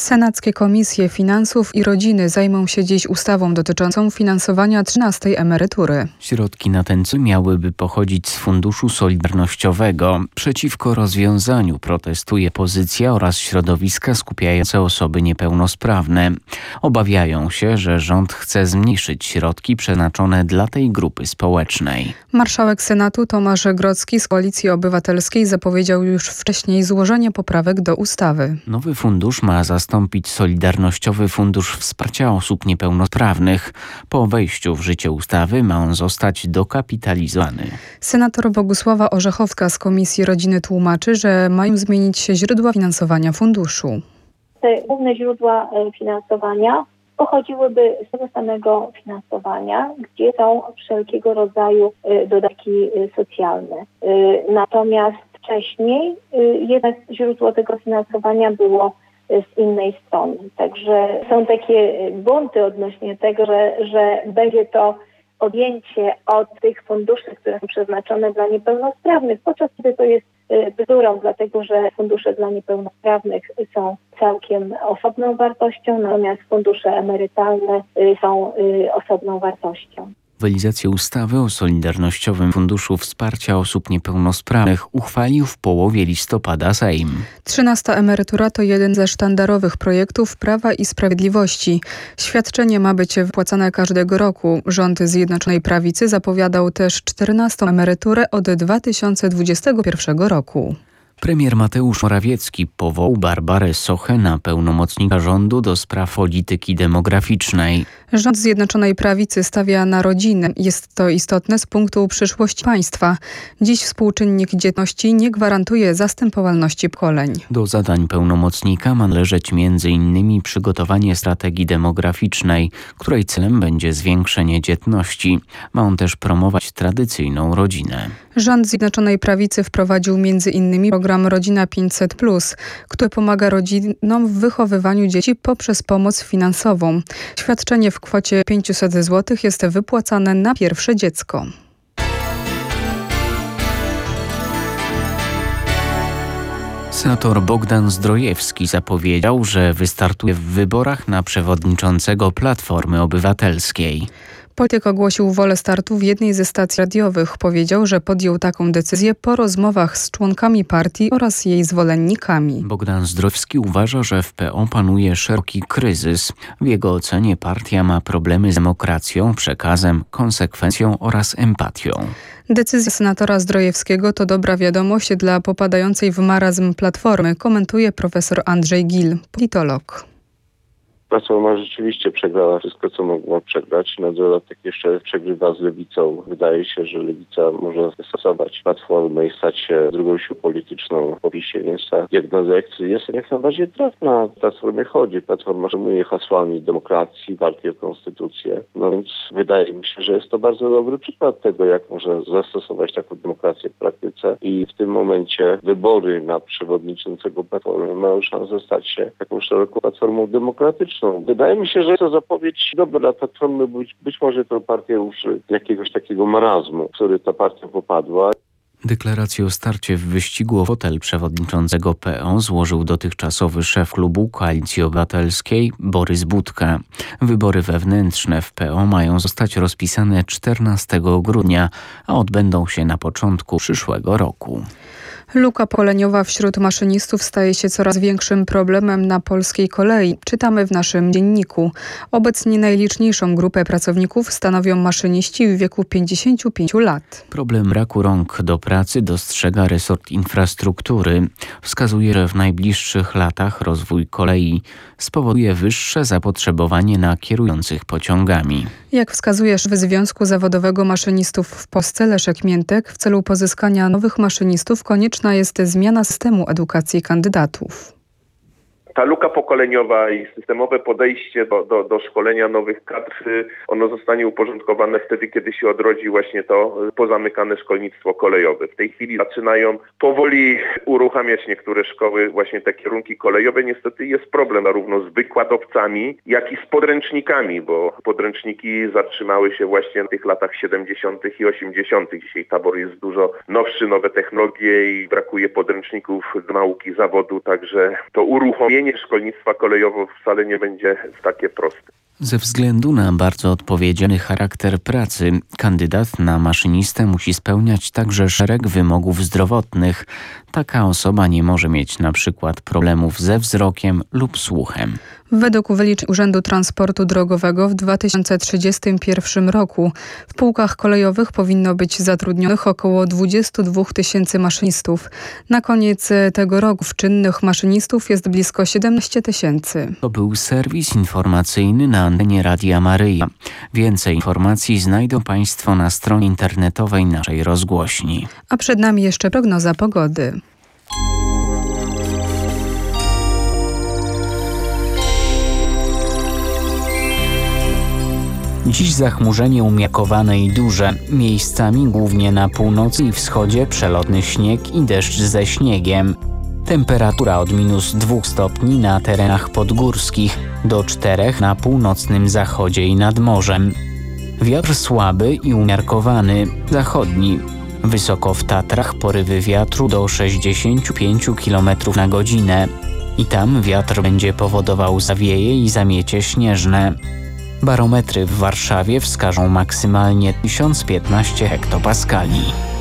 Senackie Komisje Finansów i Rodziny zajmą się dziś ustawą dotyczącą finansowania 13. emerytury. Środki na ten cel miałyby pochodzić z Funduszu Solidarnościowego. Przeciwko rozwiązaniu protestuje opozycja oraz środowiska skupiające osoby niepełnosprawne. Obawiają się, że rząd chce zmniejszyć środki przeznaczone dla tej grupy społecznej. Marszałek Senatu Tomasz Grodzki z Koalicji Obywatelskiej zapowiedział już wcześniej złożenie poprawek do ustawy. Nowy fundusz ma zastąpić Solidarnościowy Fundusz Wsparcia Osób Niepełnosprawnych. Po wejściu w życie ustawy ma on zostać dokapitalizowany. Senator Bogusława Orzechowska z Komisji Rodziny tłumaczy, że mają zmienić się źródła finansowania funduszu. Te główne źródła finansowania pochodziłyby z tego samego finansowania, gdzie są wszelkiego rodzaju dodatki socjalne. Natomiast wcześniej jednak źródło tego finansowania było z innej strony. Także są takie bunty odnośnie tego, że będzie to odjęcie od tych funduszy, które są przeznaczone dla niepełnosprawnych, podczas kiedy to jest bzdurą, dlatego że fundusze dla niepełnosprawnych są całkiem osobną wartością, natomiast fundusze emerytalne są osobną wartością. Nowelizację ustawy o Solidarnościowym Funduszu Wsparcia Osób Niepełnosprawnych uchwalił w połowie listopada Sejm. 13. emerytura to jeden ze sztandarowych projektów Prawa i Sprawiedliwości. Świadczenie ma być wypłacane każdego roku. Rząd Zjednoczonej Prawicy zapowiadał też 14. emeryturę od 2021 roku. Premier Mateusz Morawiecki powołał Barbarę Sochę na pełnomocnika rządu do spraw polityki demograficznej. Rząd Zjednoczonej Prawicy stawia na rodzinę. Jest to istotne z punktu przyszłości państwa. Dziś współczynnik dzietności nie gwarantuje zastępowalności pokoleń. Do zadań pełnomocnika ma należeć m.in. przygotowanie strategii demograficznej, której celem będzie zwiększenie dzietności. Ma on też promować tradycyjną rodzinę. Rząd Zjednoczonej Prawicy wprowadził m.in. program Rodzina 500+, który pomaga rodzinom w wychowywaniu dzieci poprzez pomoc finansową. Świadczenie w kwocie 500 zł jest wypłacane na pierwsze dziecko. Senator Bogdan Zdrojewski zapowiedział, że wystartuje w wyborach na przewodniczącego Platformy Obywatelskiej. Polityk ogłosił wolę startu w jednej ze stacji radiowych. Powiedział, że podjął taką decyzję po rozmowach z członkami partii oraz jej zwolennikami. Bogdan Zdrojewski uważa, że w PO panuje szeroki kryzys. W jego ocenie partia ma problemy z demokracją, przekazem, konsekwencją oraz empatią. Decyzja senatora Zdrojewskiego to dobra wiadomość dla popadającej w marazm Platformy, komentuje profesor Andrzej Gil, politolog. Platforma rzeczywiście przegrała wszystko, co mogła przegrać. Na dodatek jeszcze przegrywa z Lewicą. Wydaje się, że Lewica może stosować Platformę i stać się drugą siłą polityczną po PiS-ie, więc ta diagnoza jest jak najbardziej trafna. O Platformie chodzi. Platforma zajmuje hasłami demokracji, walki o konstytucję. No więc wydaje mi się, że jest to bardzo dobry przykład tego, jak można zastosować taką demokrację w praktyce i w tym momencie wybory na przewodniczącego Platformy mają szansę stać się taką szeroką platformą demokratyczną. Wydaje mi się, że to zapowiedź dobra dla Platformy, być może tę partię ruszy z jakiegoś takiego marazmu, w który ta partia popadła. Deklarację o starcie w wyścigu o fotel przewodniczącego PO złożył dotychczasowy szef klubu Koalicji Obywatelskiej Borys Budka. Wybory wewnętrzne w PO mają zostać rozpisane 14 grudnia, a odbędą się na początku przyszłego roku. Luka pokoleniowa wśród maszynistów staje się coraz większym problemem na polskiej kolei. Czytamy w naszym dzienniku. Obecnie najliczniejszą grupę pracowników stanowią maszyniści w wieku 55 lat. Problem braku rąk do pracy dostrzega resort infrastruktury. Wskazuje, że w najbliższych latach rozwój kolei spowoduje wyższe zapotrzebowanie na kierujących pociągami. Jak wskazuje szef Związku Zawodowego Maszynistów w Polsce Leszek Miętek, w celu pozyskania nowych maszynistów konieczna jest zmiana systemu edukacji kandydatów. Ta luka pokoleniowa i systemowe podejście do szkolenia nowych kadr, ono zostanie uporządkowane wtedy, kiedy się odrodzi właśnie to pozamykane szkolnictwo kolejowe. W tej chwili zaczynają powoli uruchamiać niektóre szkoły właśnie te kierunki kolejowe. Niestety jest problem zarówno z wykładowcami, jak i z podręcznikami, bo podręczniki zatrzymały się właśnie w tych latach 70. i 80. Dzisiaj tabor jest dużo nowszy, nowe technologie i brakuje podręczników do nauki zawodu, także to uruchomienie wdrożenie szkolnictwa kolejowo wcale nie będzie takie proste. Ze względu na bardzo odpowiedzialny charakter pracy, kandydat na maszynistę musi spełniać także szereg wymogów zdrowotnych. Taka osoba nie może mieć na przykład problemów ze wzrokiem lub słuchem. Według wyliczeń Urzędu Transportu Drogowego w 2031 roku w pułkach kolejowych powinno być zatrudnionych około 22 000 maszynistów. Na koniec tego roku czynnych maszynistów jest blisko 17 000. To był serwis informacyjny na antenie Radia Maryja. Więcej informacji znajdą Państwo na stronie internetowej naszej rozgłośni. A przed nami jeszcze prognoza pogody. Dziś zachmurzenie umiarkowane i duże. Miejscami głównie na północy i wschodzie przelotny śnieg i deszcz ze śniegiem. Temperatura od -2 stopni na terenach podgórskich do 4 na północnym zachodzie i nad morzem. Wiatr słaby i umiarkowany, zachodni. Wysoko w Tatrach porywy wiatru do 65 km na godzinę. I tam wiatr będzie powodował zawieje i zamiecie śnieżne. Barometry w Warszawie wskażą maksymalnie 1015 hektopaskali.